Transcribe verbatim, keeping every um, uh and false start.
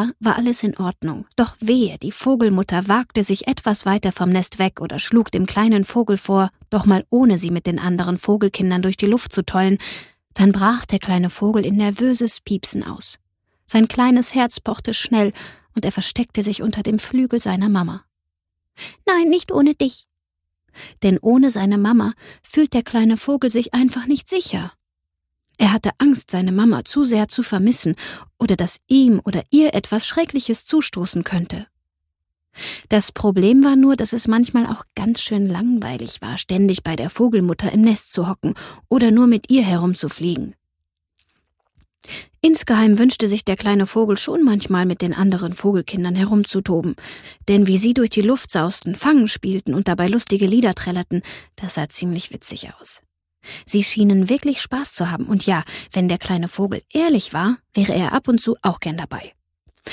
war, war alles in Ordnung. Doch wehe, die Vogelmutter wagte sich etwas weiter vom Nest weg oder schlug dem kleinen Vogel vor, doch mal ohne sie mit den anderen Vogelkindern durch die Luft zu tollen, dann brach der kleine Vogel in nervöses Piepsen aus. Sein kleines Herz pochte schnell und er versteckte sich unter dem Flügel seiner Mama. »Nein, nicht ohne dich!« Denn ohne seine Mama fühlt der kleine Vogel sich einfach nicht sicher. Er hatte Angst, seine Mama zu sehr zu vermissen oder dass ihm oder ihr etwas Schreckliches zustoßen könnte. Das Problem war nur, dass es manchmal auch ganz schön langweilig war, ständig bei der Vogelmutter im Nest zu hocken oder nur mit ihr herumzufliegen. Insgeheim wünschte sich der kleine Vogel schon manchmal mit den anderen Vogelkindern herumzutoben, denn wie sie durch die Luft sausten, Fangen spielten und dabei lustige Lieder trällerten, das sah ziemlich witzig aus. Sie schienen wirklich Spaß zu haben und ja, wenn der kleine Vogel ehrlich war, wäre er ab und zu auch gern dabei.